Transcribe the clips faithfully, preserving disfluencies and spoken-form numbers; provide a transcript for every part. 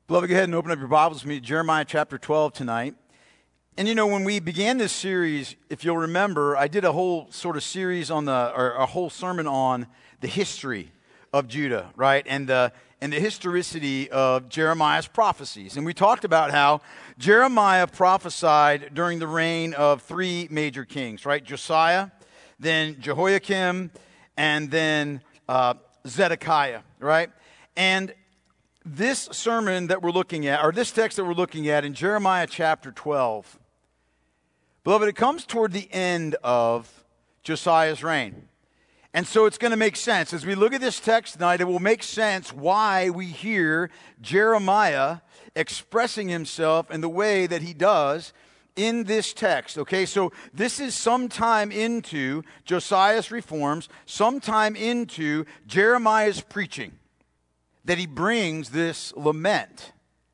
Beloved, go ahead and open up your Bibles with me to Jeremiah chapter twelve tonight. And you know, when we began this series, if you'll remember, I did a whole sort of series on the, or a whole sermon on the history of Judah, right? And the, and the historicity of Jeremiah's prophecies. And we talked about how Jeremiah prophesied during the reign of three major kings, right? Josiah, then Jehoiakim, and then uh, Zedekiah, right? And this sermon that we're looking at, or this text that we're looking at in Jeremiah chapter twelve, beloved, it comes toward the end of Josiah's reign. And so it's going to make sense. As we look at this text tonight, it will make sense why we hear Jeremiah expressing himself in the way that he does in this text. Okay, so this is sometime into Josiah's reforms, sometime into Jeremiah's preaching, that he brings this lament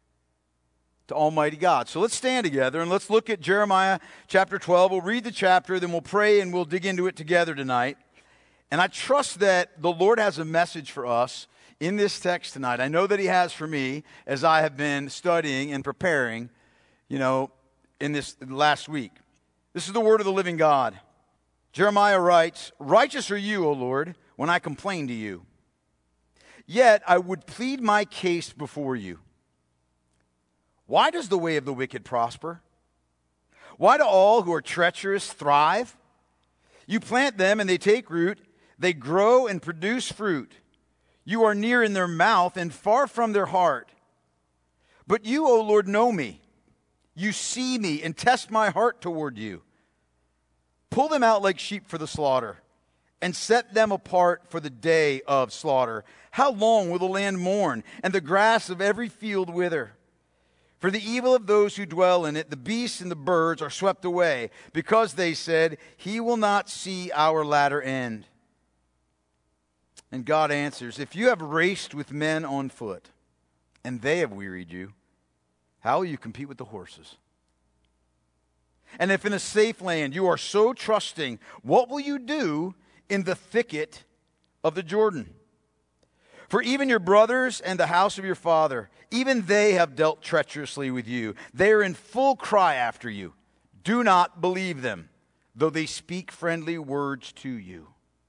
to Almighty God. So let's stand together and let's look at Jeremiah chapter twelve. We'll read the chapter, then we'll pray and we'll dig into it together tonight. And I trust that the Lord has a message for us in this text tonight. I know that he has for me as I have been studying and preparing, you know, in this last week. This is the word of the living God. Jeremiah writes, "Righteous are you, O Lord, when I complain to you. Yet I would plead my case before you. Why does the way of the wicked prosper? Why do all who are treacherous thrive? You plant them and they take root. They grow and produce fruit. You are near in their mouth and far from their heart. But you, O Lord, know me. You see me and test my heart toward you. Pull them out like sheep for the slaughter, and set them apart for the day of slaughter. How long will the land mourn, and the grass of every field wither? For the evil of those who dwell in it, the beasts and the birds are swept away, because they said, he will not see our latter end." And God answers, "If you have raced with men on foot, and they have wearied you, how will you compete with the horses? And if in a safe land you are so trusting, what will you do in the thicket of the Jordan? For even your brothers and the house of your father, even they have dealt treacherously with you. They are in full cry after you. Do not believe them, though they speak friendly words to you.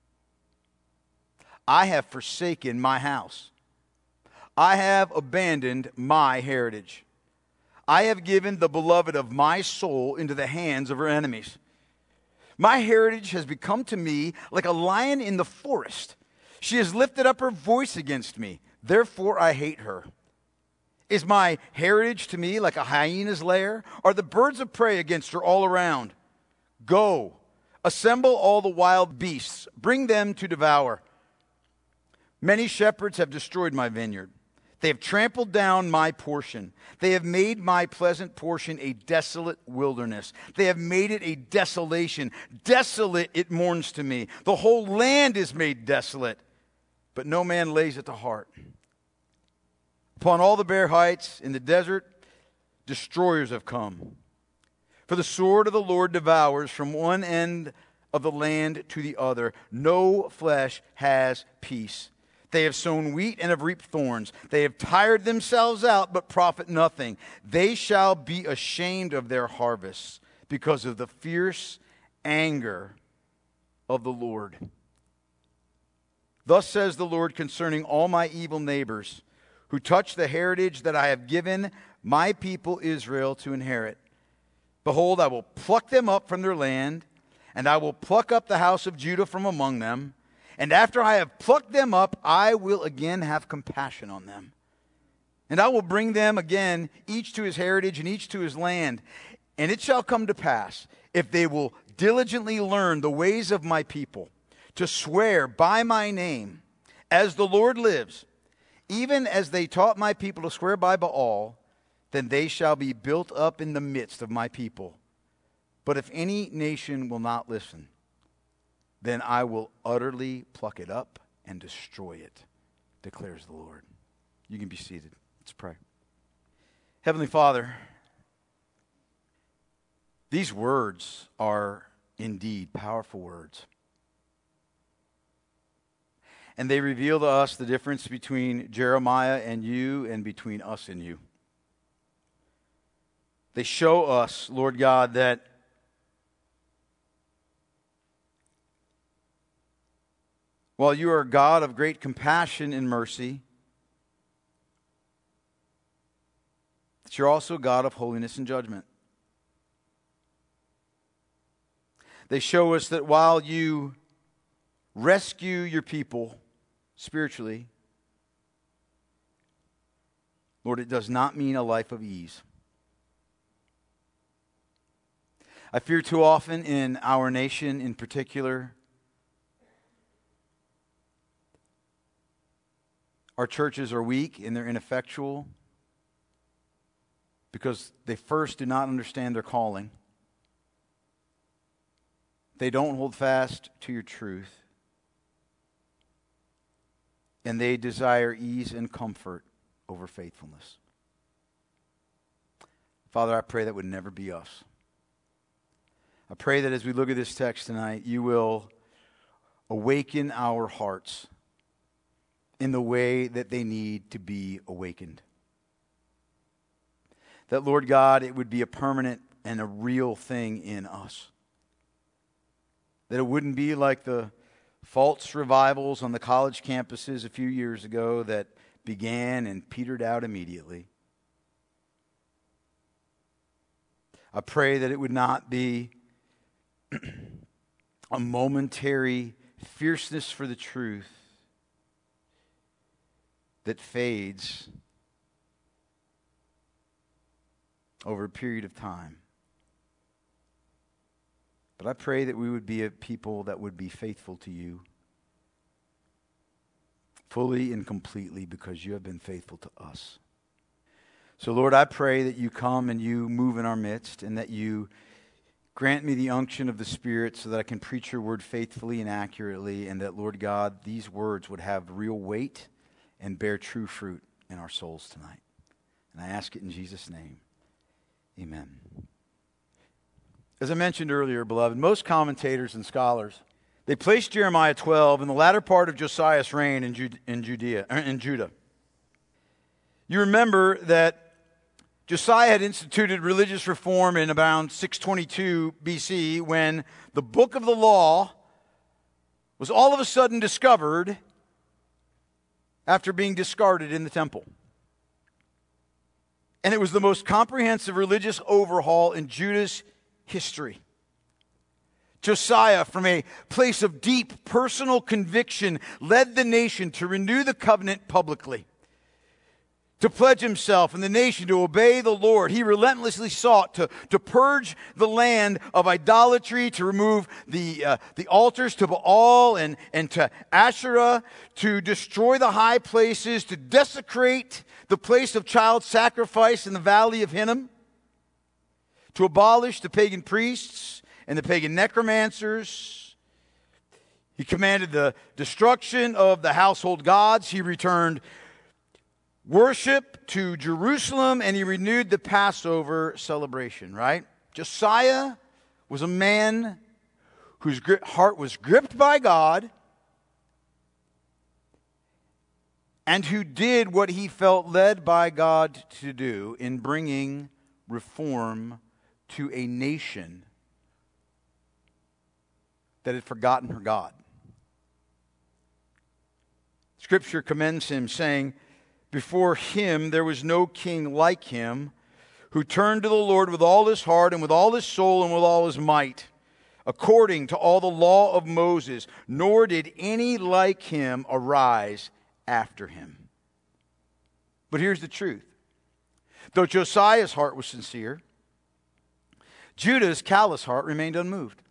I have forsaken my house. I have abandoned my heritage. I have given the beloved of my soul into the hands of her enemies. My heritage has become to me like a lion in the forest. She has lifted up her voice against me. Therefore I hate her. Is my heritage to me like a hyena's lair? Are the birds of prey against her all around? Go, assemble all the wild beasts. Bring them to devour. Many shepherds have destroyed my vineyard. They have trampled down my portion. They have made my pleasant portion a desolate wilderness. They have made it a desolation. Desolate it mourns to me. The whole land is made desolate, but no man lays it to heart. Upon all the bare heights in the desert, destroyers have come. For the sword of the Lord devours from one end of the land to the other. No flesh has peace. They have sown wheat and have reaped thorns. They have tired themselves out, but profit nothing. They shall be ashamed of their harvests because of the fierce anger of the Lord. Thus says the Lord concerning all my evil neighbors who touch the heritage that I have given my people Israel to inherit. Behold, I will pluck them up from their land, and I will pluck up the house of Judah from among them. And after I have plucked them up, I will again have compassion on them. And I will bring them again, each to his heritage and each to his land. And it shall come to pass, if they will diligently learn the ways of my people, to swear by my name, as the Lord lives, even as they taught my people to swear by Baal, then they shall be built up in the midst of my people. But if any nation will not listen, then I will utterly pluck it up and destroy it, declares the Lord." You can be seated. Let's pray. Heavenly Father, these words are indeed powerful words. And they reveal to us the difference between Jeremiah and you and between us and you. They show us, Lord God, that while you are a God of great compassion and mercy, that you're also a God of holiness and judgment. They show us that while you rescue your people spiritually, Lord, it does not mean a life of ease. I fear too often in our nation in particular, our churches are weak and they're ineffectual because they first do not understand their calling. They don't hold fast to your truth. And they desire ease and comfort over faithfulness. Father, I pray that would never be us. I pray that as we look at this text tonight, you will awaken our hearts in the way that they need to be awakened. That, Lord God, it would be a permanent and a real thing in us. That it wouldn't be like the false revivals on the college campuses a few years ago that began and petered out immediately. I pray that it would not be a momentary fierceness for the truth that fades over a period of time. But I pray that we would be a people that would be faithful to you fully and completely because you have been faithful to us. So, Lord, I pray that you come and you move in our midst and that you grant me the unction of the Spirit so that I can preach your word faithfully and accurately, and that, Lord God, these words would have real weight and bear true fruit in our souls tonight. And I ask it in Jesus' name. Amen. As I mentioned earlier, beloved, most commentators and scholars, they place Jeremiah twelve in the latter part of Josiah's reign in, Jude, in, Judea, in Judah. You remember that Josiah had instituted religious reform in around six twenty-two B C when the book of the law was all of a sudden discovered after being discarded in the temple. And it was the most comprehensive religious overhaul in Judah's history. Josiah, from a place of deep personal conviction, led the nation to renew the covenant publicly, to pledge himself and the nation to obey the Lord. He relentlessly sought to, to purge the land of idolatry, to remove the, uh, the altars to Baal and, and to Asherah, to destroy the high places, to desecrate the place of child sacrifice in the valley of Hinnom, to abolish the pagan priests and the pagan necromancers. He commanded the destruction of the household gods. He returned worship to Jerusalem, and he renewed the Passover celebration, right? Josiah was a man whose heart was gripped by God and who did what he felt led by God to do in bringing reform to a nation that had forgotten her God. Scripture commends him, saying, "Before him there was no king like him, who turned to the Lord with all his heart and with all his soul and with all his might, according to all the law of Moses, nor did any like him arise after him." But here's the truth. Though Josiah's heart was sincere, Judah's callous heart remained unmoved.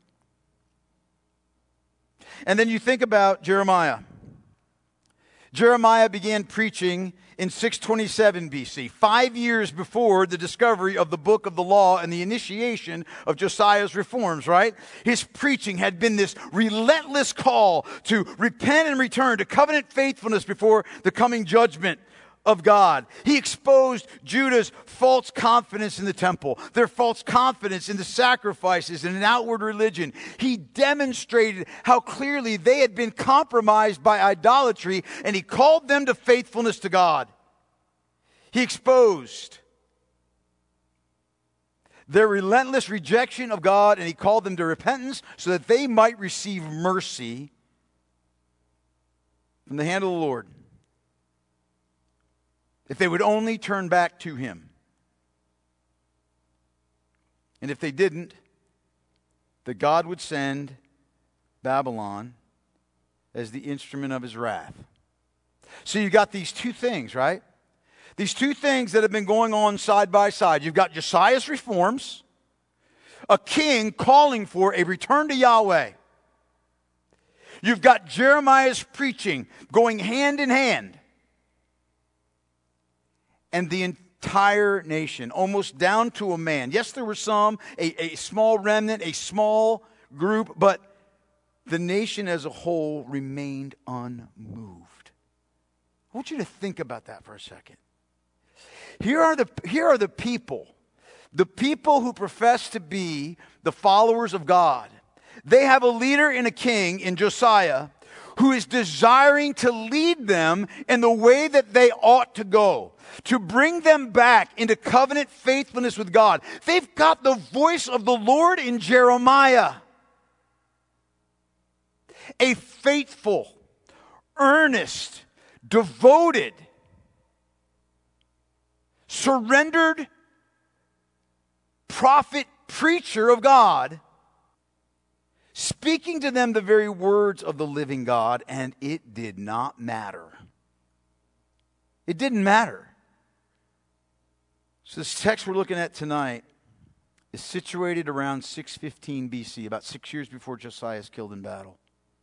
And then you think about Jeremiah. Jeremiah began preaching in six twenty-seven B C, five years before the discovery of the book of the law and the initiation of Josiah's reforms, right? His preaching had been this relentless call to repent and return to covenant faithfulness before the coming judgment of God. He exposed Judah's false confidence in the temple, their false confidence in the sacrifices and an outward religion. He demonstrated how clearly they had been compromised by idolatry, and he called them to faithfulness to God. He exposed their relentless rejection of God, and he called them to repentance so that they might receive mercy from the hand of the Lord. If they would only turn back to him. And if they didn't, that God would send Babylon as the instrument of his wrath. So you got these two things, right? These two things that have been going on side by side. You've got Josiah's reforms, a king calling for a return to Yahweh. You've got Jeremiah's preaching going hand in hand. And the entire nation, almost down to a man. Yes, there were some, a, a small remnant, a small group, but the nation as a whole remained unmoved. I want you to think about that for a second. Here are the, here are the people, the people who profess to be the followers of God. They have a leader and a king in Josiah who is desiring to lead them in the way that they ought to go, to bring them back into covenant faithfulness with God. They've got the voice of the Lord in Jeremiah. A faithful, earnest, devoted, surrendered prophet, preacher of God, speaking to them the very words of the living God, and it did not matter. It didn't matter. So this text we're looking at tonight is situated around six fifteen B C, about six years before Josiah is killed in battle.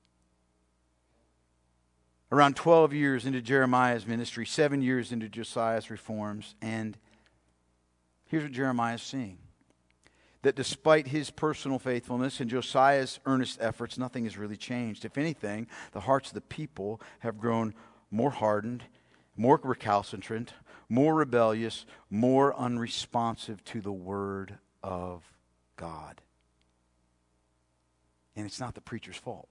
Around twelve years into Jeremiah's ministry, seven years into Josiah's reforms, and here's what Jeremiah is seeing. That despite his personal faithfulness and Josiah's earnest efforts, nothing has really changed. If anything, the hearts of the people have grown more hardened, more recalcitrant, more rebellious, more unresponsive to the word of God. And it's not the preacher's fault.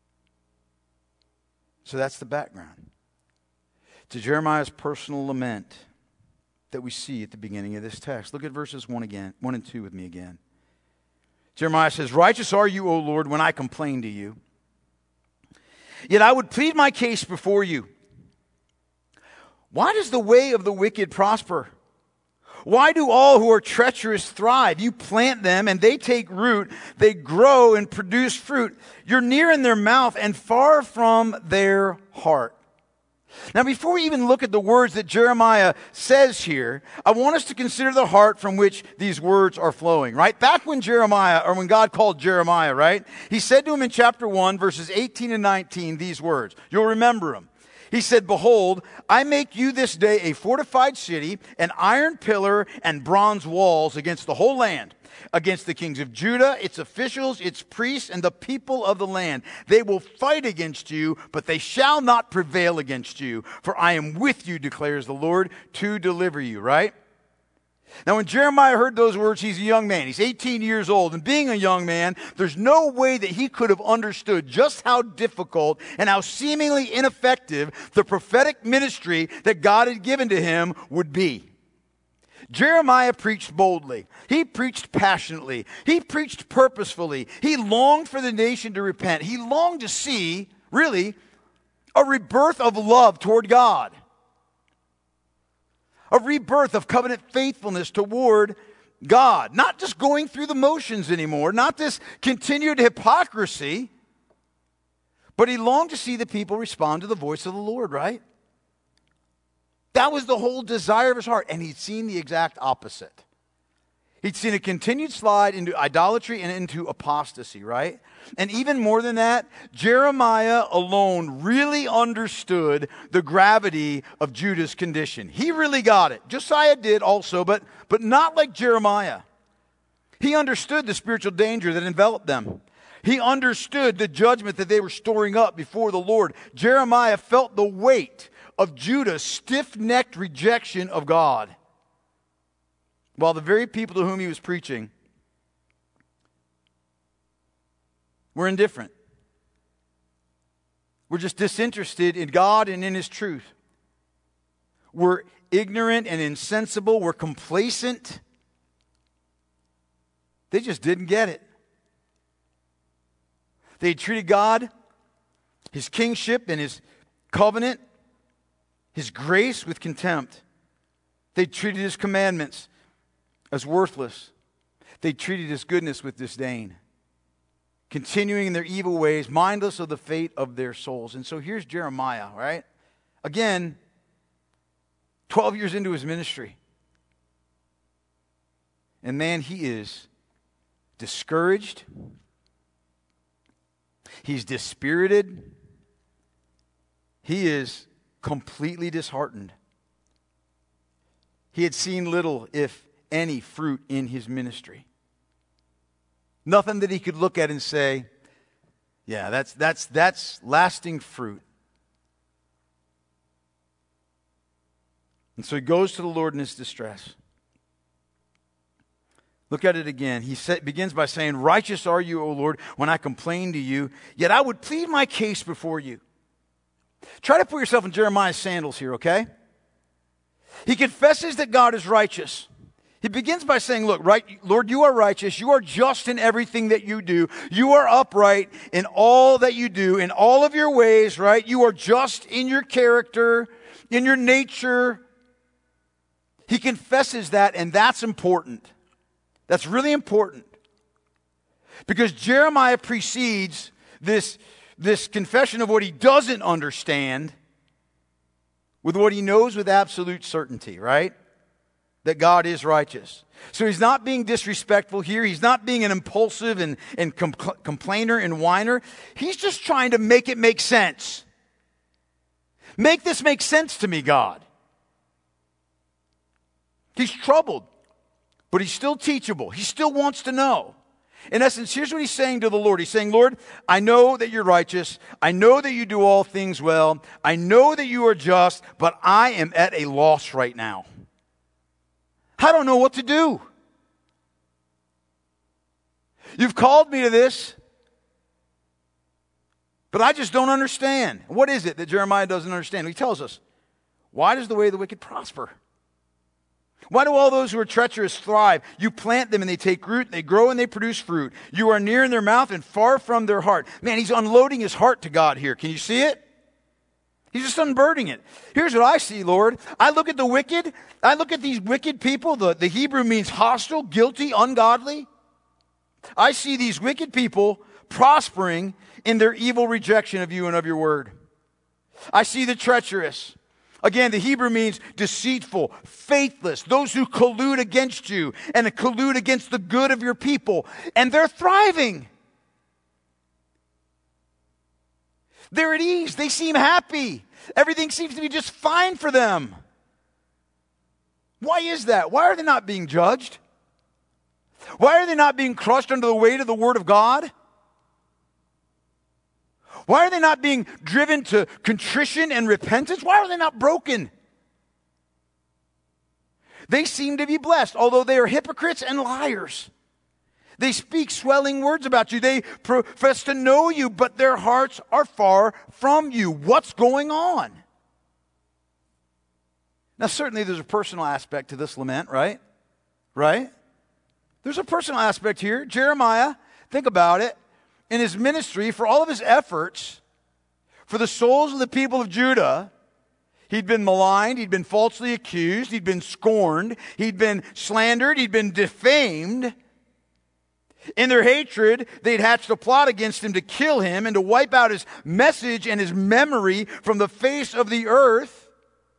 So that's the background to Jeremiah's personal lament that we see at the beginning of this text. Look at verses one again, one and two with me again. Jeremiah says, "Righteous are you, O Lord, when I complain to you. Yet I would plead my case before you. Why does the way of the wicked prosper? Why do all who are treacherous thrive? You plant them and they take root. They grow and produce fruit. You're near in their mouth and far from their heart." Now, before we even look at the words that Jeremiah says here, I want us to consider the heart from which these words are flowing, right? Back when Jeremiah, or when God called Jeremiah, right? He said to him in chapter one, verses eighteen and nineteen, these words. You'll remember them. He said, "Behold, I make you this day a fortified city, an iron pillar and bronze walls against the whole land, against the kings of Judah, its officials, its priests, and the people of the land. They will fight against you, but they shall not prevail against you. For I am with you, declares the Lord, to deliver you." Right? Now, when Jeremiah heard those words, he's a young man. He's eighteen years old. And being a young man, there's no way that he could have understood just how difficult and how seemingly ineffective the prophetic ministry that God had given to him would be. Jeremiah preached boldly. He preached passionately. He preached purposefully. He longed for the nation to repent. He longed to see, really, a rebirth of love toward God. A rebirth of covenant faithfulness toward God. Not just going through the motions anymore. Not this continued hypocrisy. But he longed to see the people respond to the voice of the Lord, right? That was the whole desire of his heart. And he'd seen the exact opposite. He'd seen a continued slide into idolatry and into apostasy, right? And even more than that, Jeremiah alone really understood the gravity of Judah's condition. He really got it. Josiah did also, but, but not like Jeremiah. He understood the spiritual danger that enveloped them. He understood the judgment that they were storing up before the Lord. Jeremiah felt the weight of Judah's stiff-necked rejection of God, while the very people to whom he was preaching were indifferent. We're just disinterested in God and in his truth. We're ignorant and insensible. We're complacent. They just didn't get it. They treated God, His kingship and His covenant, His grace with contempt. They treated His commandments as worthless. They treated His goodness with disdain, continuing in their evil ways, mindless of the fate of their souls. And so here's Jeremiah, right? Again, twelve years into his ministry. And man, he is discouraged. He's dispirited. He is completely disheartened. He had seen little, if any, fruit in his ministry. Nothing that he could look at and say, yeah, that's that's that's lasting fruit. And so he goes to the Lord in his distress. Look at it again. He sa- begins by saying, "Righteous are you, O Lord, when I complain to you, yet I would plead my case before you." Try to put yourself in Jeremiah's sandals here, okay? He confesses that God is righteous. He begins by saying, look, right, Lord, you are righteous. You are just in everything that you do. You are upright in all that you do, in all of your ways, right? You are just in your character, in your nature. He confesses that, and that's important. That's really important. Because Jeremiah precedes this, this confession of what he doesn't understand with what he knows with absolute certainty, right? That God is righteous. So he's not being disrespectful here. He's not being an impulsive and, and compl- complainer and whiner. He's just trying to make it make sense. Make this make sense to me, God. He's troubled, but he's still teachable. He still wants to know. In essence, here's what he's saying to the Lord. He's saying, Lord, I know that you're righteous. I know that you do all things well. I know that you are just, but I am at a loss right now. I don't know what to do. You've called me to this, but I just don't understand. What is it that Jeremiah doesn't understand? He tells us, why does the way of the wicked prosper? Why do all those who are treacherous thrive? You plant them and they take root, they grow and they produce fruit. You are near in their mouth and far from their heart. Man, he's unloading his heart to God here. Can you see it? He's just unburdening it. Here's what I see, Lord. I look at the wicked. I look at these wicked people. The, the Hebrew means hostile, guilty, ungodly. I see these wicked people prospering in their evil rejection of you and of your word. I see the treacherous. Again, the Hebrew means deceitful, faithless, those who collude against you and collude against the good of your people. And they're thriving. They're at ease. They seem happy. Everything seems to be just fine for them. Why is that? Why are they not being judged? Why are they not being crushed under the weight of the Word of God? Why are they not being driven to contrition and repentance? Why are they not broken? They seem to be blessed, although they are hypocrites and liars. They speak swelling words about you. They profess to know you, but their hearts are far from you. What's going on? Now, certainly there's a personal aspect to this lament, right? Right? There's a personal aspect here. Jeremiah, think about it. In his ministry, for all of his efforts, for the souls of the people of Judah, he'd been maligned, he'd been falsely accused, he'd been scorned, he'd been slandered, he'd been defamed. In their hatred, they'd hatched a plot against him to kill him and to wipe out his message and his memory from the face of the earth.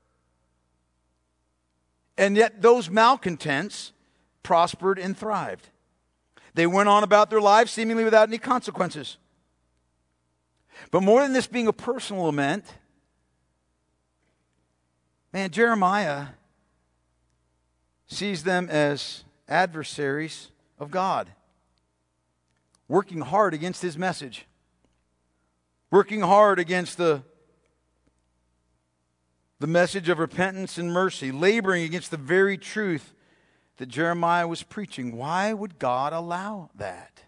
And yet those malcontents prospered and thrived. They went on about their lives seemingly without any consequences. But more than this being a personal lament, man, Jeremiah sees them as adversaries of God, working hard against his message, working hard against the, the message of repentance and mercy, laboring against the very truth that Jeremiah was preaching. Why would God allow that?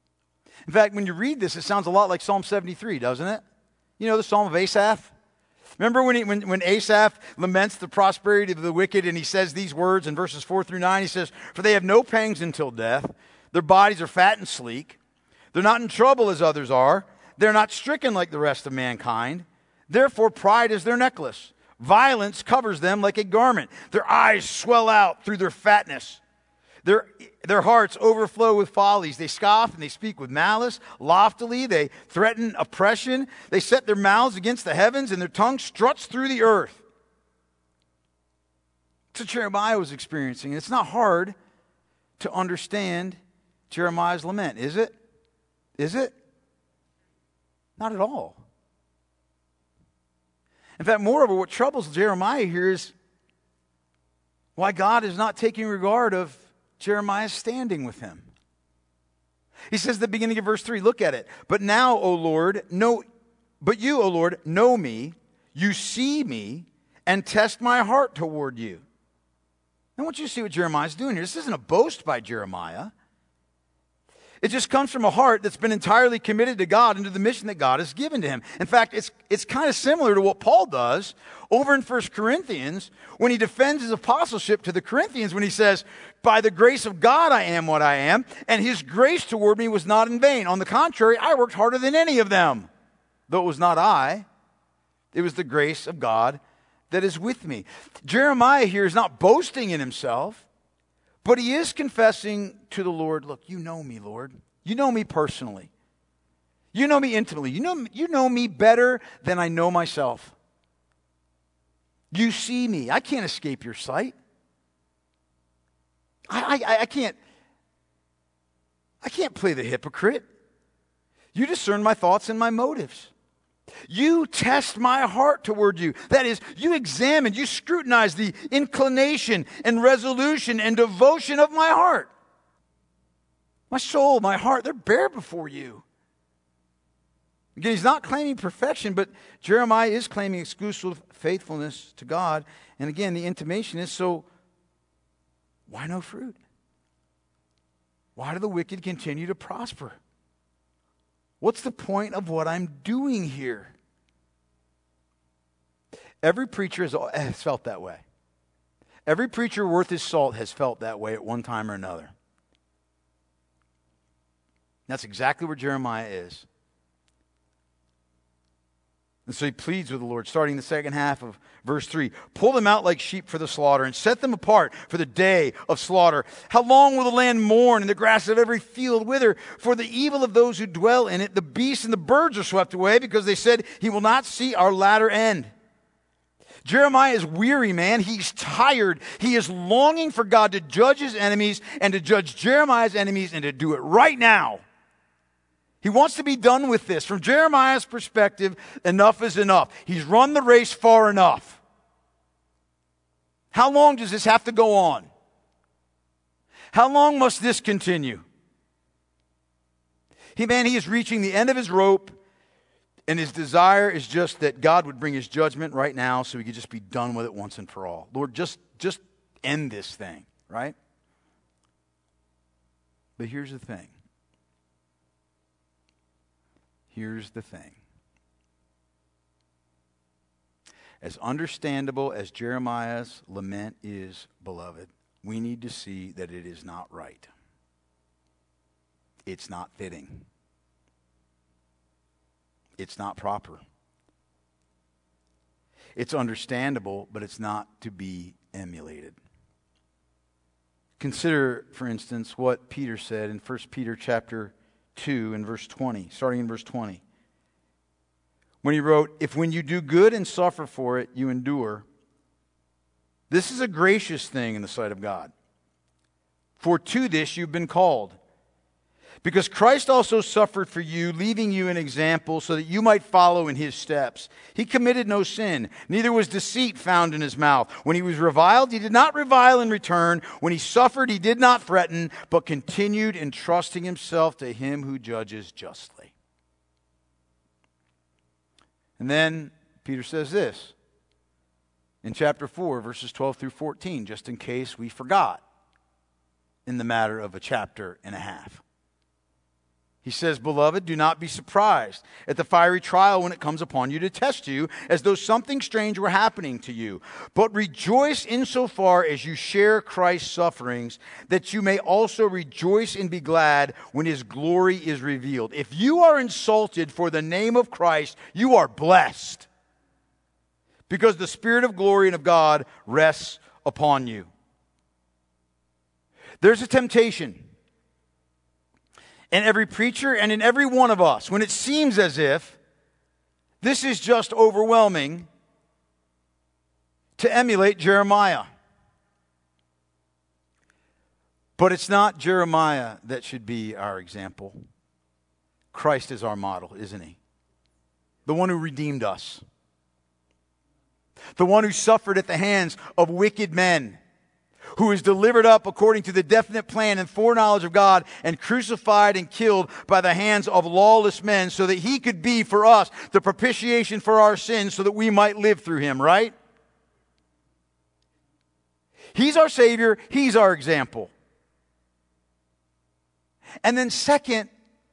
In fact, when you read this, it sounds a lot like Psalm seventy-three, doesn't it? You know the Psalm of Asaph? Remember when, he, when, when Asaph laments the prosperity of the wicked, and he says these words in verses four through nine. He says, "For they have no pangs until death. Their bodies are fat and sleek. They're not in trouble as others are. They're not stricken like the rest of mankind. Therefore pride is their necklace. Violence covers them like a garment. Their eyes swell out through their fatness. Their, their hearts overflow with follies. They scoff and they speak with malice. Loftily, they threaten oppression. They set their mouths against the heavens, and their tongue struts through the earth." That's what Jeremiah was experiencing. And it's not hard to understand Jeremiah's lament, is it? Is it? Not at all. In fact, moreover, what troubles Jeremiah here is why God is not taking regard of Jeremiah's standing with him. He says at the beginning of verse three, look at it. "But now, O Lord, know, but you, O Lord, know me. You see me and test my heart toward you." I want you to see what Jeremiah's doing here. This isn't a boast by Jeremiah. It just comes from a heart that's been entirely committed to God and to the mission that God has given to him. In fact, it's it's kind of similar to what Paul does over in First Corinthians when he defends his apostleship to the Corinthians, when he says, "By the grace of God I am what I am, and his grace toward me was not in vain. On the contrary, I worked harder than any of them. Though it was not I, it was the grace of God that is with me." Jeremiah here is not boasting in himself, but he is confessing to the Lord, "Look, you know me, Lord. You know me personally. You know me intimately. You know, you know me better than I know myself. You see me. I can't escape your sight. I, I, I can't, I can't play the hypocrite. You discern my thoughts and my motives. You test my heart toward you." That is, you examine, you scrutinize the inclination and resolution and devotion of my heart. My soul, my heart, they're bare before you. Again, he's not claiming perfection, but Jeremiah is claiming exclusive faithfulness to God. And again, the intimation is, so why no fruit? Why do the wicked continue to prosper? What's the point of what I'm doing here? Every preacher has, has felt that way. Every preacher worth his salt has felt that way at one time or another. That's exactly where Jeremiah is. And so he pleads with the Lord, starting the second half of verse three. "Pull them out like sheep for the slaughter, and set them apart for the day of slaughter. How long will the land mourn, and the grass of every field wither? For the evil of those who dwell in it, the beasts and the birds are swept away, because they said, he will not see our latter end." Jeremiah is weary, man. He's tired. He is longing for God to judge his enemies and to judge Jeremiah's enemies and to do it right now. He wants to be done with this. From Jeremiah's perspective, enough is enough. He's run the race far enough. How long does this have to go on? How long must this continue? He, man, he is reaching the end of his rope, and his desire is just that God would bring his judgment right now so he could just be done with it once and for all. Lord, just, just end this thing, right? But here's the thing. Here's the thing. As understandable as Jeremiah's lament is, beloved, we need to see that it is not right. It's not fitting. It's not proper. It's understandable, but it's not to be emulated. Consider, for instance, what Peter said in First Peter chapter two and verse twenty, starting in verse twenty. When he wrote, "If when you do good and suffer for it, you endure, this is a gracious thing in the sight of God. For to this you've been called. Because Christ also suffered for you, leaving you an example so that you might follow in his steps. He committed no sin, neither was deceit found in his mouth. When he was reviled, he did not revile in return. When he suffered, he did not threaten, but continued entrusting himself to him who judges justly." And then Peter says this in chapter four, verses twelve through fourteen, just in case we forgot in the matter of a chapter and a half. He says, beloved, do not be surprised at the fiery trial when it comes upon you to test you, as though something strange were happening to you. But rejoice insofar as you share Christ's sufferings, that you may also rejoice and be glad when his glory is revealed. If you are insulted for the name of Christ, you are blessed, because the Spirit of glory and of God rests upon you. There's a temptation in every preacher and in every one of us, when it seems as if this is just overwhelming, to emulate Jeremiah. But it's not Jeremiah that should be our example. Christ is our model, isn't he? The one who redeemed us. The one who suffered at the hands of wicked men, who is delivered up according to the definite plan and foreknowledge of God, and crucified and killed by the hands of lawless men, so that he could be for us the propitiation for our sins, so that we might live through him, right? He's our Savior. He's our example. And then second,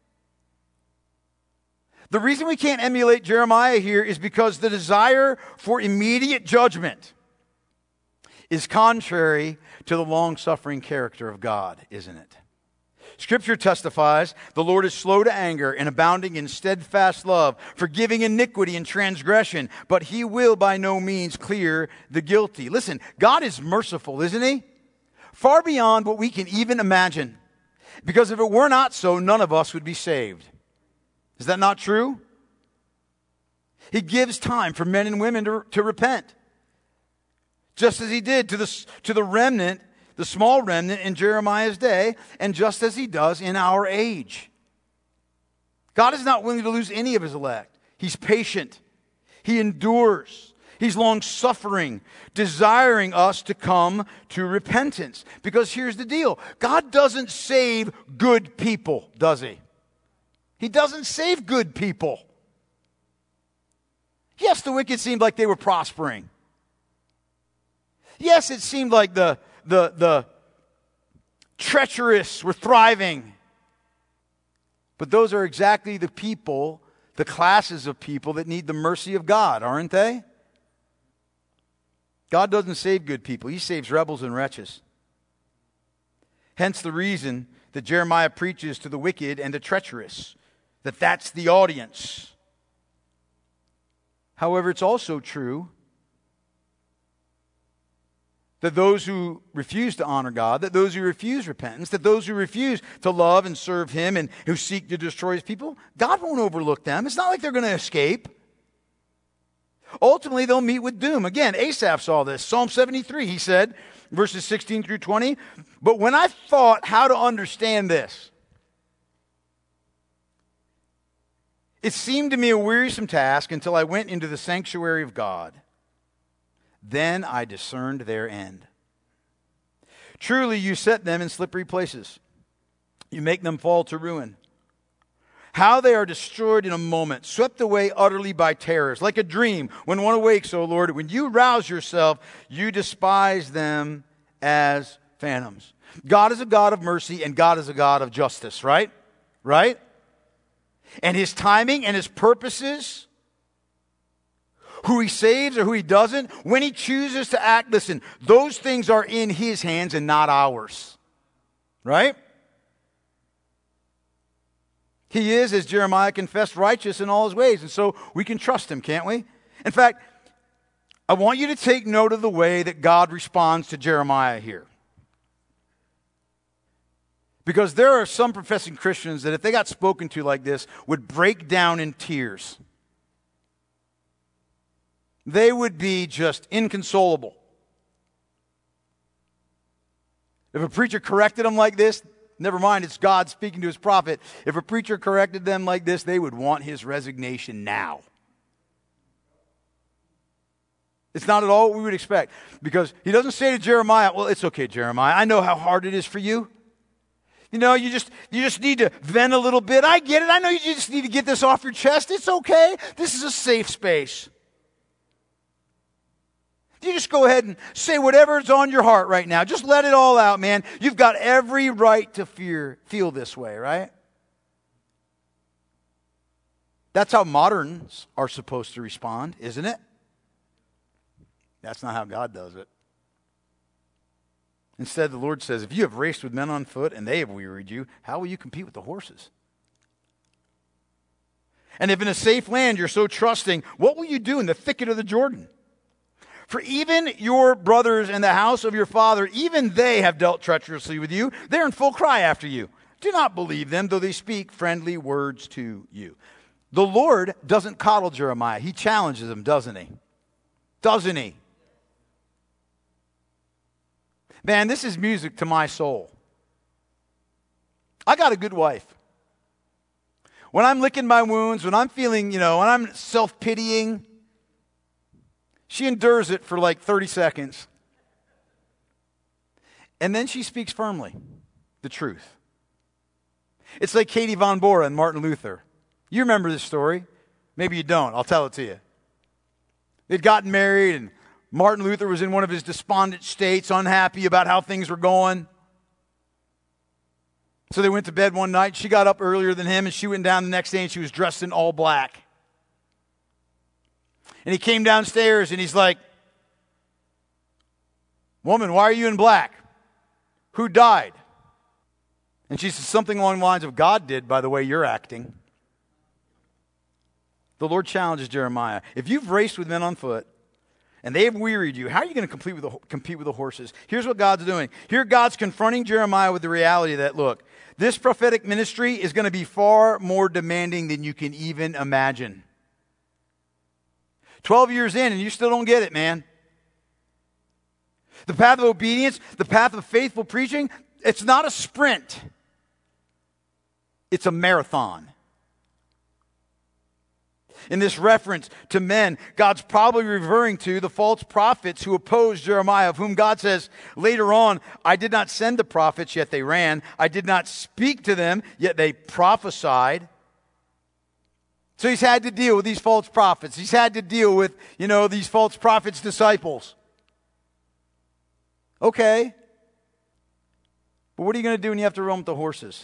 the reason we can't emulate Jeremiah here is because the desire for immediate judgment is contrary to the long-suffering character of God, isn't it? Scripture testifies, the Lord is slow to anger and abounding in steadfast love, forgiving iniquity and transgression, but he will by no means clear the guilty. Listen, God is merciful, isn't he? Far beyond what we can even imagine. Because if it were not so, none of us would be saved. Is that not true? He gives time for men and women to, to repent. Just as he did to the, to the remnant, the small remnant in Jeremiah's day, and just as he does in our age. God is not willing to lose any of his elect. He's patient. He endures. He's long-suffering, desiring us to come to repentance. Because here's the deal. God doesn't save good people, does he? He doesn't save good people. Yes, the wicked seemed like they were prospering. Yes, it seemed like the, the, the treacherous were thriving. But those are exactly the people, the classes of people that need the mercy of God, aren't they? God doesn't save good people. He saves rebels and wretches. Hence the reason that Jeremiah preaches to the wicked and the treacherous, that that's the audience. However, it's also true that those who refuse to honor God, that those who refuse repentance, that those who refuse to love and serve him and who seek to destroy his people, God won't overlook them. It's not like they're going to escape. Ultimately, they'll meet with doom. Again, Asaph saw this. Psalm seventy-three, he said, verses sixteen through twenty, but when I thought how to understand this, it seemed to me a wearisome task until I went into the sanctuary of God. Then I discerned their end. Truly, you set them in slippery places. You make them fall to ruin. How they are destroyed in a moment, swept away utterly by terrors, like a dream. When one awakes, O Lord, when you rouse yourself, you despise them as phantoms. God is a God of mercy, and God is a God of justice, right? Right? And his timing and his purposes, who he saves or who he doesn't, when he chooses to act, listen, those things are in his hands and not ours. Right? He is, as Jeremiah confessed, righteous in all his ways, and so we can trust him, can't we? In fact, I want you to take note of the way that God responds to Jeremiah here. Because there are some professing Christians that if they got spoken to like this, would break down in tears. They would be just inconsolable. If a preacher corrected them like this, never mind, it's God speaking to his prophet. If a preacher corrected them like this, they would want his resignation now. It's not at all what we would expect. Because he doesn't say to Jeremiah, well, it's okay, Jeremiah. I know how hard it is for you. You know, you just you just need to vent a little bit. I get it. I know you just need to get this off your chest. It's okay. This is a safe space. You just go ahead and say whatever's on your heart right now. Just let it all out, man. You've got every right to fear, feel this way, right? That's how moderns are supposed to respond, isn't it? That's not how God does it. Instead, the Lord says, if you have raced with men on foot and they have wearied you, how will you compete with the horses? And if in a safe land you're so trusting, what will you do in the thicket of the Jordan? For even your brothers in the house of your father, even they have dealt treacherously with you. They're in full cry after you. Do not believe them, though they speak friendly words to you. The Lord doesn't coddle Jeremiah. He challenges him, doesn't he? Doesn't he? Man, this is music to my soul. I got a good wife. When I'm licking my wounds, when I'm feeling, you know, when I'm self-pitying, she endures it for like thirty seconds. And then she speaks firmly the truth. It's like Katie von Bora and Martin Luther. You remember this story. Maybe you don't. I'll tell it to you. They'd gotten married, and Martin Luther was in one of his despondent states, unhappy about how things were going. So they went to bed one night. She got up earlier than him, and she went down the next day, and she was dressed in all black. And he came downstairs, and he's like, "Woman, why are you in black? Who died?" And she said something along the lines of, "God did, by the way you're acting." The Lord challenges Jeremiah. If you've raced with men on foot, and they have wearied you, how are you going to compete with the, compete with the horses? Here's what God's doing. Here God's confronting Jeremiah with the reality that, look, this prophetic ministry is going to be far more demanding than you can even imagine. Twelve years in and you still don't get it, man. The path of obedience, the path of faithful preaching, it's not a sprint. It's a marathon. In this reference to men, God's probably referring to the false prophets who opposed Jeremiah, of whom God says later on, I did not send the prophets, yet they ran. I did not speak to them, yet they prophesied. So he's had to deal with these false prophets. He's had to deal with, you know, these false prophets' disciples. Okay. But what are you going to do when you have to run with the horses?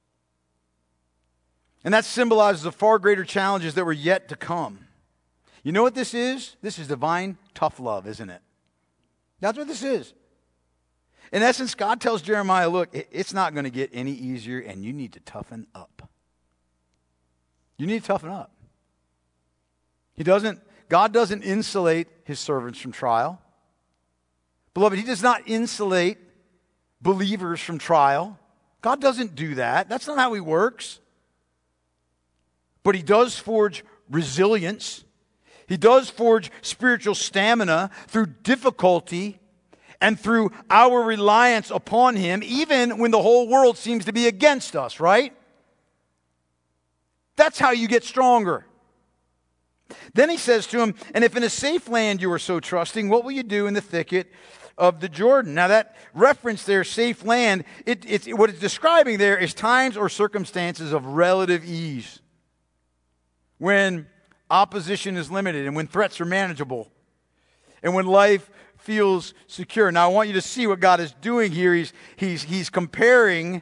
And that symbolizes the far greater challenges that were yet to come. You know what this is? This is divine tough love, isn't it? That's what this is. In essence, God tells Jeremiah, look, it's not going to get any easier, and you need to toughen up. You need to toughen up. He doesn't, God doesn't insulate his servants from trial. Beloved, he does not insulate believers from trial. God doesn't do that. That's not how he works. But he does forge resilience. He does forge spiritual stamina through difficulty and through our reliance upon him, even when the whole world seems to be against us, right? That's how you get stronger. Then he says to him, and if in a safe land you are so trusting, what will you do in the thicket of the Jordan? Now that reference there, safe land, it, it's, what it's describing there is times or circumstances of relative ease. When opposition is limited and when threats are manageable and when life feels secure. Now, I want you to see what God is doing here. He's, he's, he's comparing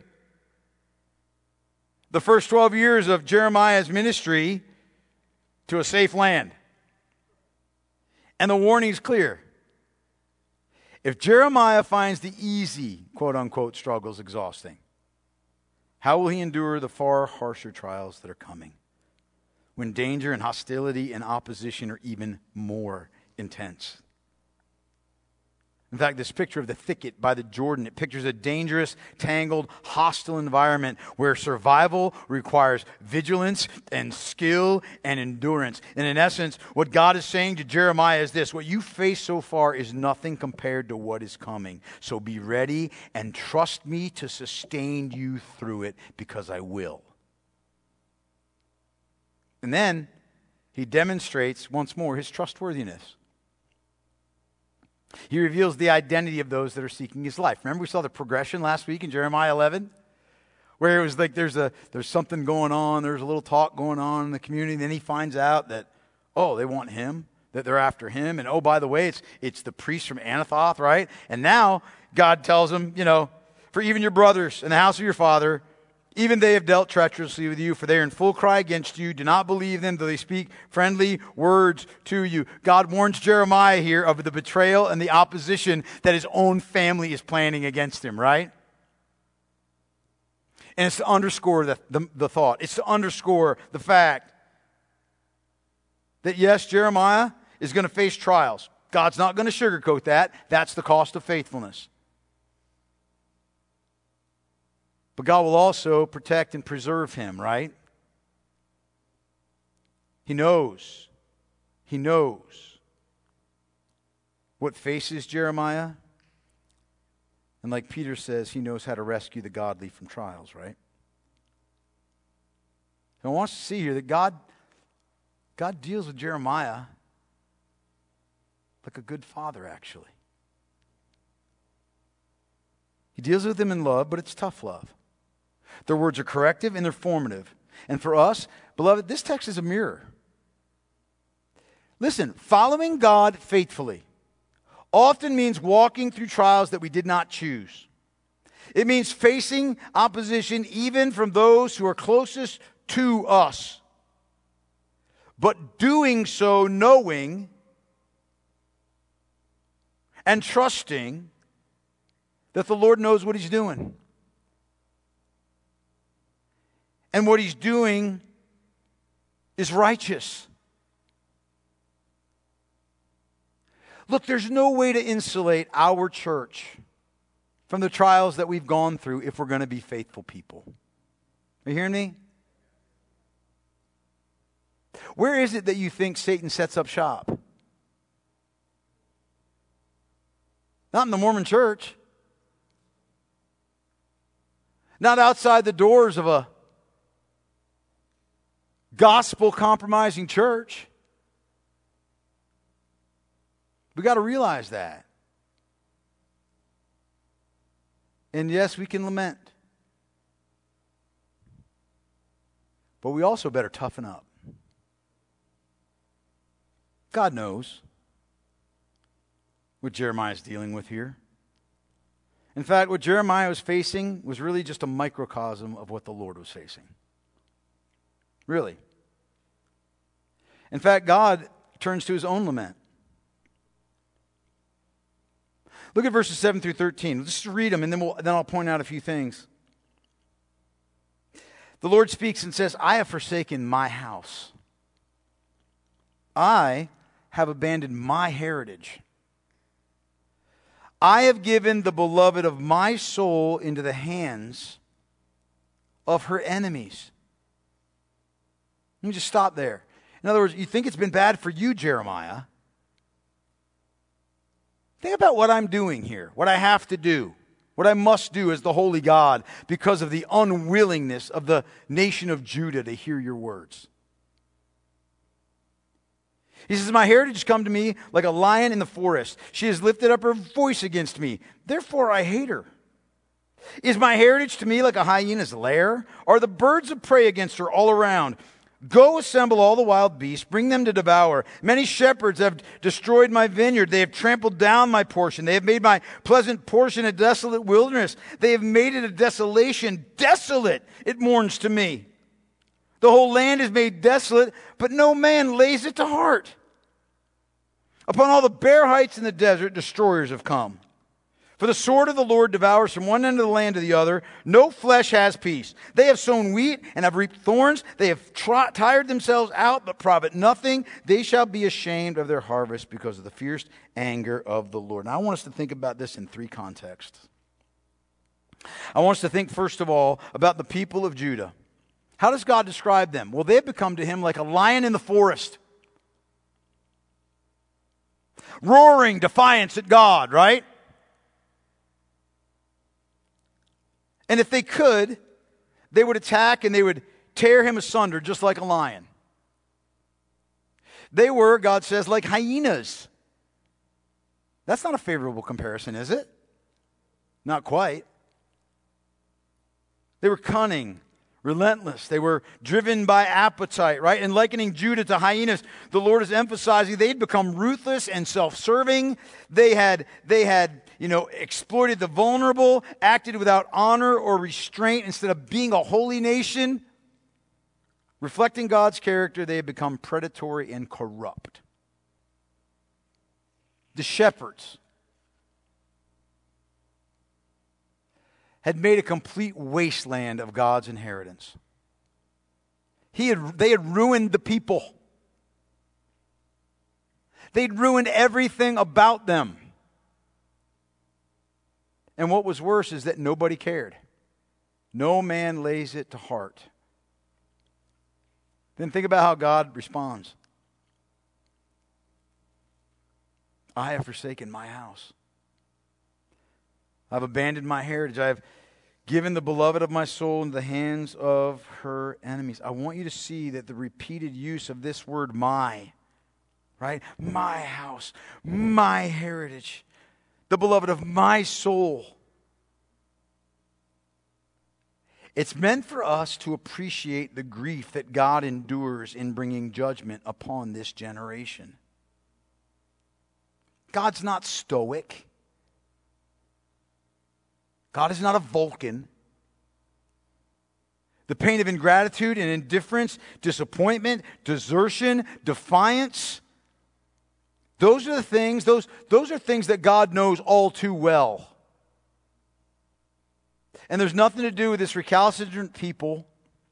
the first twelve years of Jeremiah's ministry to a safe land. And the warning is clear. If Jeremiah finds the easy, quote-unquote, struggles exhausting, how will he endure the far harsher trials that are coming? When danger and hostility and opposition are even more intense. In fact, this picture of the thicket by the Jordan, it pictures a dangerous, tangled, hostile environment where survival requires vigilance and skill and endurance. And in essence, what God is saying to Jeremiah is this: what you face so far is nothing compared to what is coming. So be ready and trust me to sustain you through it, because I will. And then he demonstrates once more his trustworthiness. He reveals the identity of those that are seeking his life. Remember we saw the progression last week in Jeremiah eleven? Where it was like there's a there's something going on, there's a little talk going on in the community, and then he finds out that, oh, they want him, that they're after him, and oh, by the way, it's it's the priest from Anathoth, right? And now God tells him, you know, for even your brothers in the house of your father, Even they have dealt treacherously with you, for they are in full cry against you. Do not believe them, though they speak friendly words to you. God warns Jeremiah here of the betrayal and the opposition that his own family is planning against him, right? And it's to underscore the, the, the thought. It's to underscore the fact that, yes, Jeremiah is going to face trials. God's not going to sugarcoat that. That's the cost of faithfulness. But God will also protect and preserve him, right? He knows. He knows what faces Jeremiah. And like Peter says, he knows how to rescue the godly from trials, right? And I want us to see here that God, God deals with Jeremiah like a good father, actually. He deals with him in love, but it's tough love. Their words are corrective and they're formative. And for us, beloved, this text is a mirror. Listen, following God faithfully often means walking through trials that we did not choose. It means facing opposition even from those who are closest to us, but doing so knowing and trusting that the Lord knows what he's doing. And what he's doing is righteous. Look, there's no way to insulate our church from the trials that we've gone through if we're going to be faithful people. Are you hearing me? Where is it that you think Satan sets up shop? Not in the Mormon church. Not outside the doors of a gospel-compromising church. We got to realize that. And yes, we can lament. But we also better toughen up. God knows what Jeremiah is dealing with here. In fact, what Jeremiah was facing was really just a microcosm of what the Lord was facing. Really. In fact, God turns to his own lament. Look at verses seven through thirteen. Let's just read them and then, we'll, then I'll point out a few things. The Lord speaks and says, I have forsaken my house. I have abandoned my heritage. I have given the beloved of my soul into the hands of her enemies. Let me just stop there. In other words, you think it's been bad for you, Jeremiah. Think about what I'm doing here, what I have to do, what I must do as the holy God because of the unwillingness of the nation of Judah to hear your words. He says, my heritage has come to me like a lion in the forest. She has lifted up her voice against me. Therefore I hate her. Is my heritage to me like a hyena's lair? Are the birds of prey against her all around? Go assemble all the wild beasts, bring them to devour. Many shepherds have destroyed my vineyard. They have trampled down my portion. They have made my pleasant portion a desolate wilderness. They have made it a desolation. Desolate, it mourns to me. The whole land is made desolate, but no man lays it to heart. Upon all the bare heights in the desert, destroyers have come. For the sword of the Lord devours from one end of the land to the other. No flesh has peace. They have sown wheat and have reaped thorns. They have tri- tired themselves out, but profit nothing. They shall be ashamed of their harvest because of the fierce anger of the Lord. Now, I want us to think about this in three contexts. I want us to think, first of all, about the people of Judah. How does God describe them? Well, they've become to him like a lion in the forest. Roaring defiance at God, right? And if they could, they would attack and they would tear him asunder just like a lion. They were, God says, like hyenas. That's not a favorable comparison, is it? Not quite. They were cunning, relentless. They were driven by appetite, right? And likening Judah to hyenas, the Lord is emphasizing they'd become ruthless and self-serving. They had, they had, you know, exploited the vulnerable, acted without honor or restraint. Instead of being a holy nation, reflecting God's character, they had become predatory and corrupt. The shepherds had made a complete wasteland of God's inheritance. He had, they had ruined the people. They'd ruined everything about them. And what was worse is that nobody cared. No man lays it to heart. Then think about how God responds. I have forsaken my house. I've abandoned my heritage. I have given the beloved of my soul into the hands of her enemies. I want you to see that the repeated use of this word my, right? My house, my heritage, the beloved of my soul. It's meant for us to appreciate the grief that God endures in bringing judgment upon this generation. God's not stoic. God is not a Vulcan. The pain of ingratitude and indifference, disappointment, desertion, defiance, those are the things, those, those are things that God knows all too well. And there's nothing to do with this recalcitrant people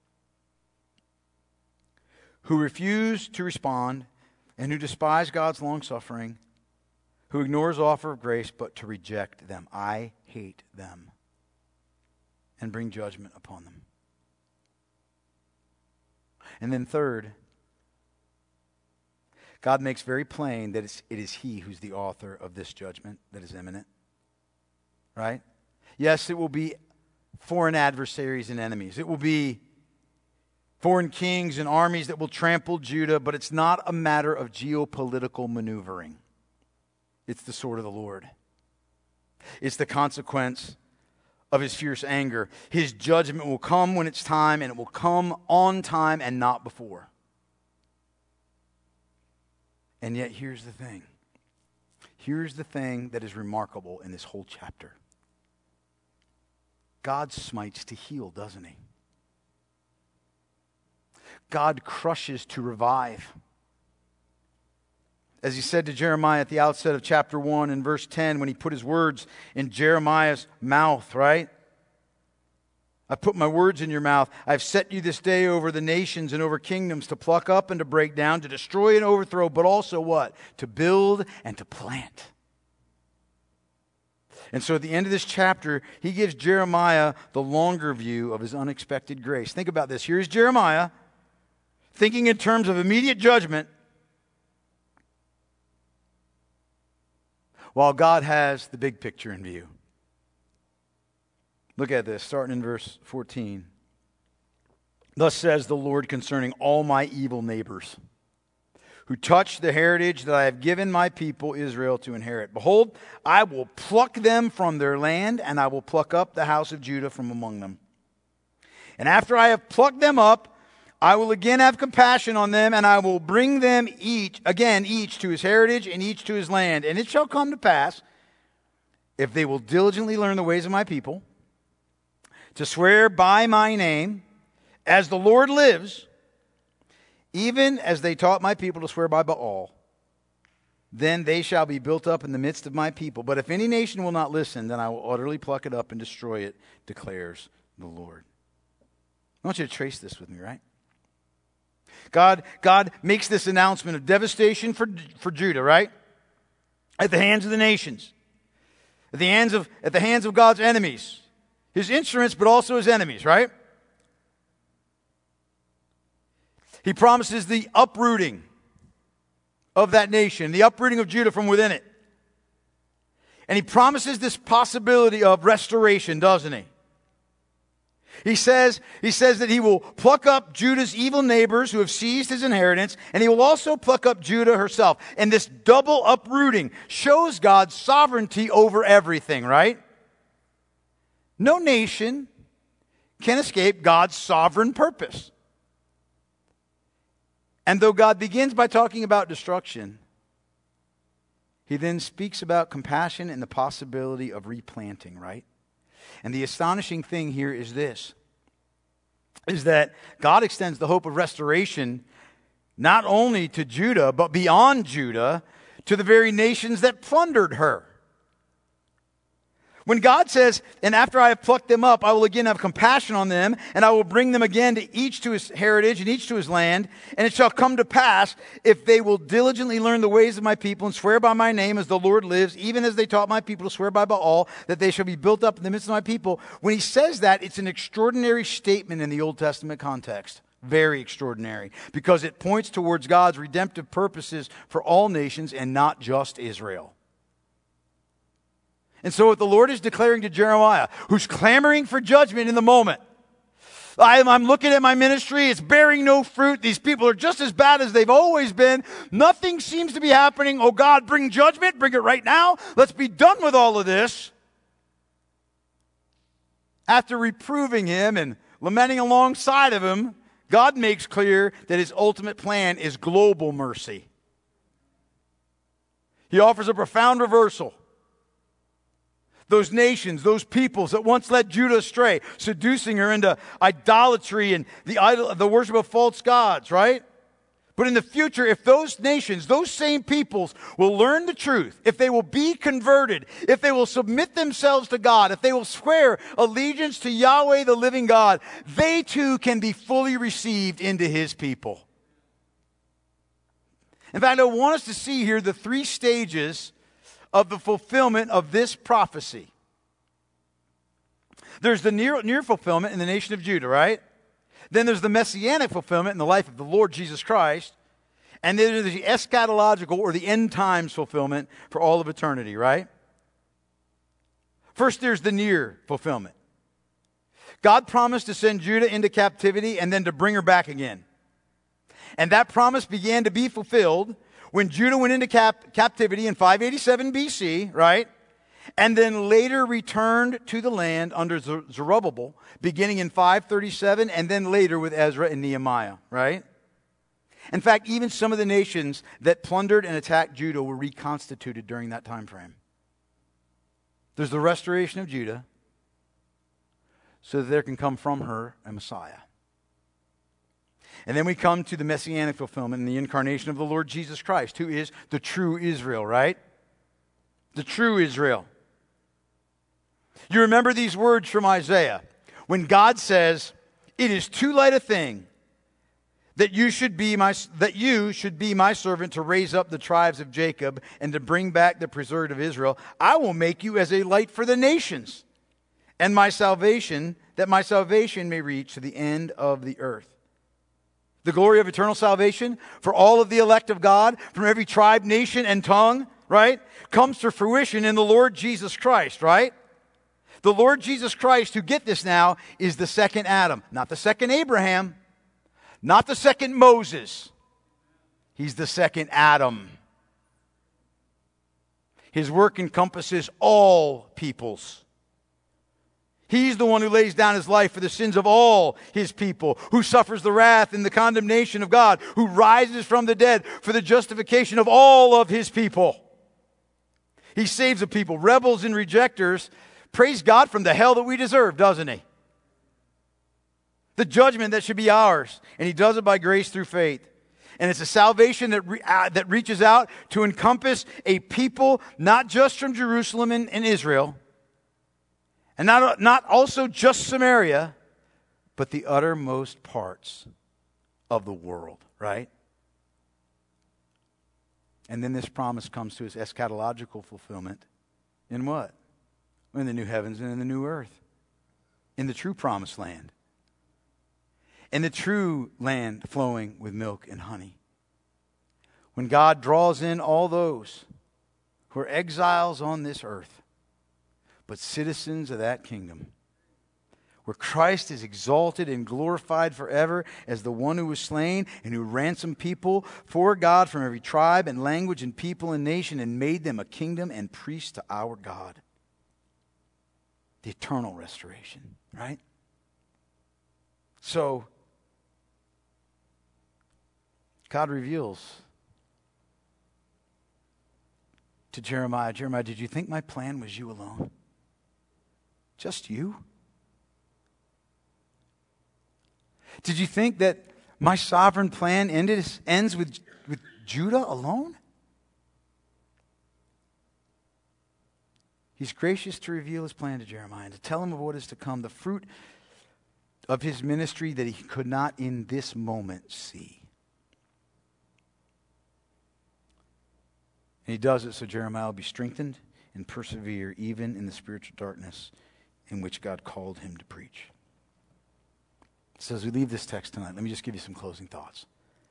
who refuse to respond and who despise God's long-suffering, who ignores the offer of grace, but to reject them. I hate them and bring judgment upon them. And then third, God makes very plain that it's, it is He who's the author of this judgment that is imminent. Right? Yes, it will be foreign adversaries and enemies. It will be foreign kings and armies that will trample Judah, but it's not a matter of geopolitical maneuvering. It's the sword of the Lord. It's the consequence of His fierce anger. His judgment will come when it's time, and it will come on time and not before. And yet, here's the thing. Here's the thing that is remarkable in this whole chapter. God smites to heal, doesn't He? God crushes to revive. As He said to Jeremiah at the outset of chapter one in verse ten, when He put His words in Jeremiah's mouth, right? I've put my words in your mouth. I've set you this day over the nations and over kingdoms to pluck up and to break down, to destroy and overthrow, but also what? To build and to plant. And so at the end of this chapter, He gives Jeremiah the longer view of His unexpected grace. Think about this. Here's Jeremiah thinking in terms of immediate judgment, while God has the big picture in view. Look at this, starting in verse fourteen. Thus says the Lord concerning all my evil neighbors, who touch the heritage that I have given my people Israel to inherit. Behold, I will pluck them from their land, and I will pluck up the house of Judah from among them. And after I have plucked them up, I will again have compassion on them, and I will bring them each, again, each to his heritage and each to his land. And it shall come to pass, if they will diligently learn the ways of my people, to swear by my name, as the Lord lives, even as they taught my people to swear by Baal, then they shall be built up in the midst of my people. But if any nation will not listen, then I will utterly pluck it up and destroy it, declares the Lord. I want you to trace this with me, right? God, God makes this announcement of devastation for, for Judah, right? At the hands of the nations. At the hands of, at the hands of God's enemies. His instruments, but also His enemies, right? He promises the uprooting of that nation, the uprooting of Judah from within it. And He promises this possibility of restoration, doesn't He? He says, he says that He will pluck up Judah's evil neighbors who have seized His inheritance, and He will also pluck up Judah herself. And this double uprooting shows God's sovereignty over everything, right? No nation can escape God's sovereign purpose. And though God begins by talking about destruction, he then speaks about compassion and the possibility of replanting, right? And the astonishing thing here is this, is that God extends the hope of restoration not only to Judah, but beyond Judah, to the very nations that plundered her. When God says, and after I have plucked them up, I will again have compassion on them, and I will bring them again to each to his heritage and each to his land. And it shall come to pass, if they will diligently learn the ways of my people and swear by my name as the Lord lives, even as they taught my people to swear by Baal, that they shall be built up in the midst of my people. When he says that, it's an extraordinary statement in the Old Testament context. Very extraordinary, because it points towards God's redemptive purposes for all nations and not just Israel. And so what the Lord is declaring to Jeremiah, who's clamoring for judgment in the moment. I'm, I'm looking at my ministry, it's bearing no fruit. These people are just as bad as they've always been. Nothing seems to be happening. Oh God, bring judgment, bring it right now. Let's be done with all of this. After reproving him and lamenting alongside of him, God makes clear that his ultimate plan is global mercy. He offers a profound reversal. Those nations, those peoples that once led Judah astray, seducing her into idolatry and the idol, the worship of false gods, right? But in the future, if those nations, those same peoples will learn the truth, if they will be converted, if they will submit themselves to God, if they will swear allegiance to Yahweh, the living God, they too can be fully received into his people. In fact, I want us to see here the three stages of the fulfillment of this prophecy. There's the near, near fulfillment in the nation of Judah, right? Then there's the messianic fulfillment in the life of the Lord Jesus Christ. And then there's the eschatological or the end times fulfillment for all of eternity, right? First, there's the near fulfillment. God promised to send Judah into captivity and then to bring her back again. And that promise began to be fulfilled when Judah went into cap- captivity in five eighty-seven B C, right? And then later returned to the land under Zerubbabel, beginning in five thirty-seven, and then later with Ezra and Nehemiah, right? In fact, even some of the nations that plundered and attacked Judah were reconstituted during that time frame. There's the restoration of Judah so that there can come from her a Messiah. And then we come to the messianic fulfillment and the incarnation of the Lord Jesus Christ, who is the true Israel, right? The true Israel. You remember these words from Isaiah when God says, "It is too light a thing that you should be my that you should be my servant to raise up the tribes of Jacob and to bring back the preserved of Israel. I will make you as a light for the nations, and my salvation, that my salvation may reach to the end of the earth." The glory of eternal salvation for all of the elect of God from every tribe, nation, and tongue, right, comes to fruition in the Lord Jesus Christ, right? The Lord Jesus Christ, who, get this now, is the second Adam. Not the second Abraham. Not the second Moses. He's the second Adam. His work encompasses all peoples. He's the one who lays down his life for the sins of all his people, who suffers the wrath and the condemnation of God, who rises from the dead for the justification of all of his people. He saves a people, rebels and rejectors. Praise God, from the hell that we deserve, doesn't he? The judgment that should be ours. And he does it by grace through faith. And it's a salvation that re- uh, that reaches out to encompass a people, not just from Jerusalem and, and Israel, and not, not also just Samaria, but the uttermost parts of the world, right? And then this promise comes to its eschatological fulfillment in what? In the new heavens and in the new earth. In the true promised land. In the true land flowing with milk and honey. When God draws in all those who are exiles on this earth, but citizens of that kingdom, where Christ is exalted and glorified forever as the one who was slain and who ransomed people for God from every tribe and language and people and nation and made them a kingdom and priests to our God. The eternal restoration, right? So, God reveals to Jeremiah, Jeremiah, did you think my plan was you alone? Just you? Did you think that my sovereign plan ended, ends with, with Judah alone? He's gracious to reveal his plan to Jeremiah and to tell him of what is to come, the fruit of his ministry that he could not in this moment see. And he does it so Jeremiah will be strengthened and persevere even in the spiritual darkness in which God called him to preach. So as we leave this text tonight, let me just give you some closing thoughts.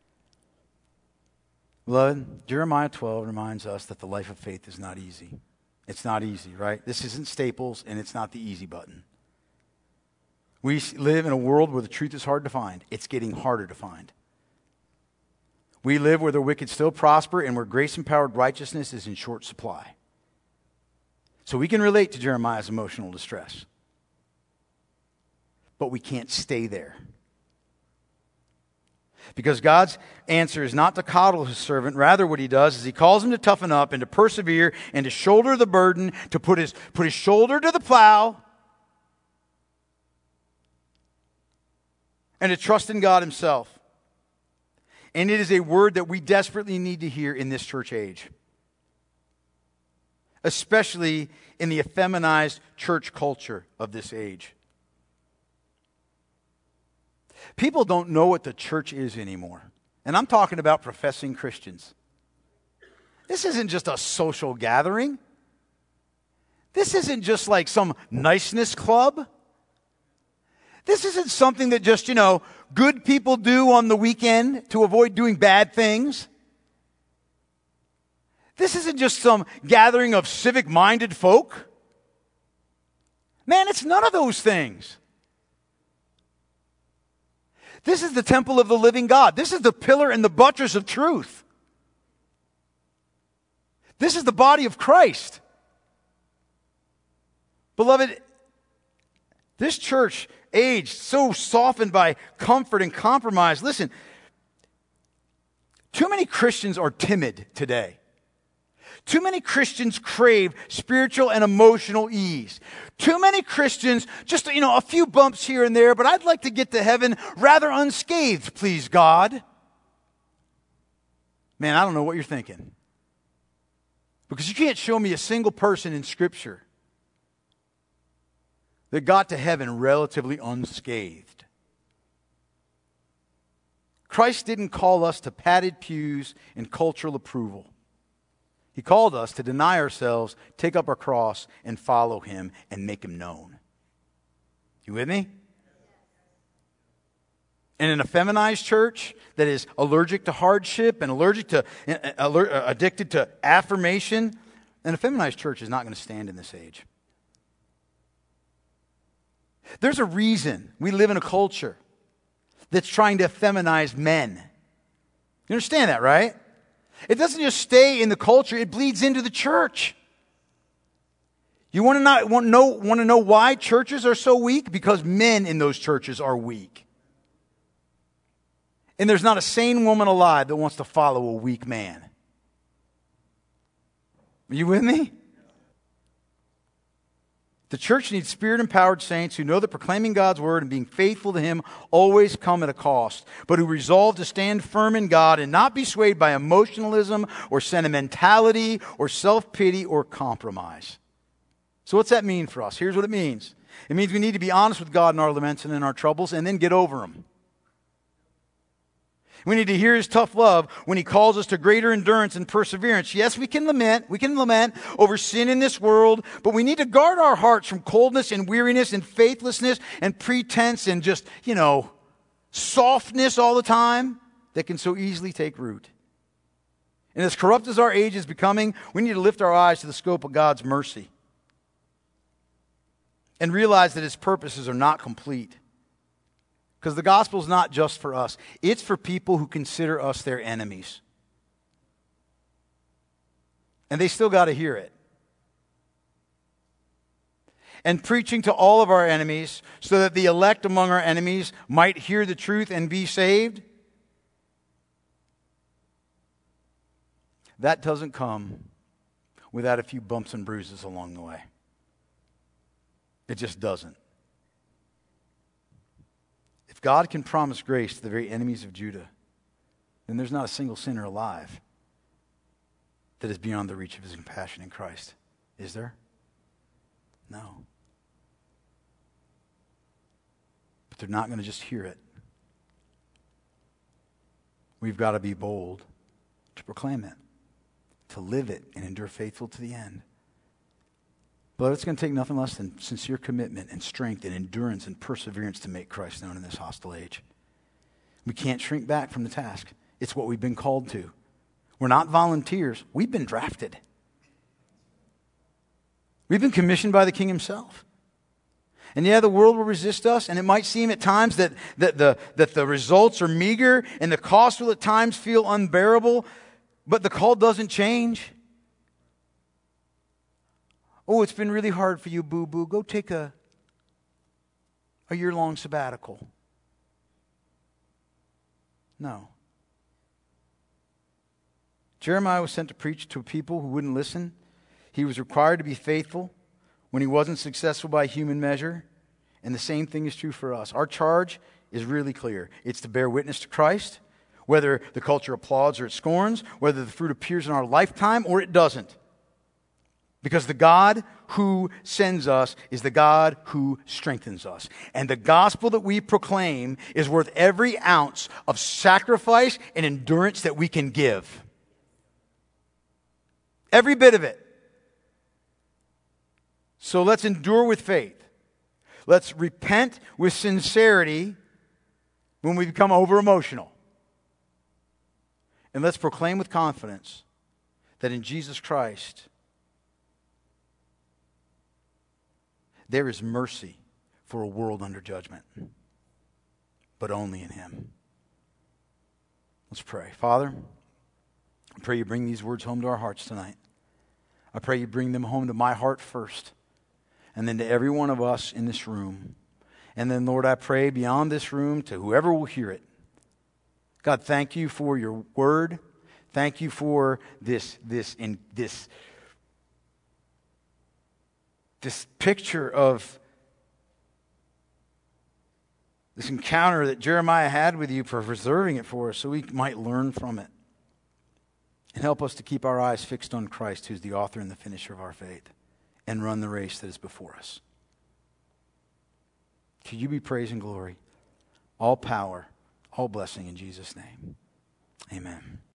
Beloved, Jeremiah twelve reminds us that the life of faith is not easy. It's not easy, right? This isn't Staples, and it's not the easy button. We live in a world where the truth is hard to find. It's getting harder to find. We live where the wicked still prosper and where grace-empowered righteousness is in short supply. So we can relate to Jeremiah's emotional distress. But we can't stay there. Because God's answer is not to coddle his servant. Rather, what he does is he calls him to toughen up and to persevere and to shoulder the burden, to put his, put his shoulder to the plow, and to trust in God himself. And it is a word that we desperately need to hear in this church age. Especially in the effeminized church culture of this age. People don't know what the church is anymore. And I'm talking about professing Christians. This isn't just a social gathering. This isn't just like some niceness club. This isn't something that just, you know, good people do on the weekend to avoid doing bad things. This isn't just some gathering of civic-minded folk. Man, it's none of those things. This is the temple of the living God. This is the pillar and the buttress of truth. This is the body of Christ. Beloved, this church age so softened by comfort and compromise. Listen, too many Christians are timid today. Too many Christians crave spiritual and emotional ease. Too many Christians, just, you know, a few bumps here and there, but I'd like to get to heaven rather unscathed, please God. Man, I don't know what you're thinking. Because you can't show me a single person in Scripture that got to heaven relatively unscathed. Christ didn't call us to padded pews and cultural approval. He called us to deny ourselves, take up our cross, and follow him and make him known. You with me? And in a feminized church that is allergic to hardship and allergic to, uh, addicted to affirmation, an effeminized church is not going to stand in this age. There's a reason we live in a culture that's trying to feminize men. You understand that, right? It doesn't just stay in the culture, it bleeds into the church. You want to not want to know want to know why churches are so weak? Because men in those churches are weak. And there's not a sane woman alive that wants to follow a weak man. Are you with me? The church needs spirit-empowered saints who know that proclaiming God's word and being faithful to him always come at a cost, but who resolve to stand firm in God and not be swayed by emotionalism or sentimentality or self-pity or compromise. So what's that mean for us? Here's what it means. It means we need to be honest with God in our laments and in our troubles and then get over them. We need to hear his tough love when he calls us to greater endurance and perseverance. Yes, we can lament. We can lament over sin in this world, but we need to guard our hearts from coldness and weariness and faithlessness and pretense and just, you know, softness all the time that can so easily take root. And as corrupt as our age is becoming, we need to lift our eyes to the scope of God's mercy and realize that his purposes are not complete. Because the gospel is not just for us. It's for people who consider us their enemies. And they still got to hear it. and preaching to all of our enemies, so that the elect among our enemies might hear the truth and be saved? That doesn't come without a few bumps and bruises along the way. It just doesn't. If God can promise grace to the very enemies of Judah, then there's not a single sinner alive that is beyond the reach of his compassion in Christ. Is there? No. But they're not going to just hear it. We've got to be bold to proclaim it, to live it, and endure faithful to the end. But it's going to take nothing less than sincere commitment and strength and endurance and perseverance to make Christ known in this hostile age. We can't shrink back from the task. It's what we've been called to. We're not volunteers. We've been drafted. We've been commissioned by the King himself. And yeah, the world will resist us, and it might seem at times that, that, the, that the results are meager and the cost will at times feel unbearable, but the call doesn't change. Oh, it's been really hard for you, boo-boo. Go take a, a year-long sabbatical. No. Jeremiah was sent to preach to people who wouldn't listen. He was required to be faithful when he wasn't successful by human measure. And the same thing is true for us. Our charge is really clear. It's to bear witness to Christ, whether the culture applauds or it scorns, whether the fruit appears in our lifetime or it doesn't. Because the God who sends us is the God who strengthens us. And the gospel that we proclaim is worth every ounce of sacrifice and endurance that we can give. Every bit of it. So let's endure with faith. Let's repent with sincerity when we become over-emotional. And let's proclaim with confidence that in Jesus Christ there is mercy for a world under judgment, but only in Him. Let's pray. Father, I pray you bring these words home to our hearts tonight. I pray you bring them home to my heart first, and then to every one of us in this room. And then, Lord, I pray beyond this room to whoever will hear it. God, thank you for your word. Thank you for this, this, in this, this picture of this encounter that Jeremiah had with you, for preserving it for us so we might learn from it. And help us to keep our eyes fixed on Christ, who's the author and the finisher of our faith, and run the race that is before us. To you be praise and glory, all power, all blessing in Jesus' name. Amen.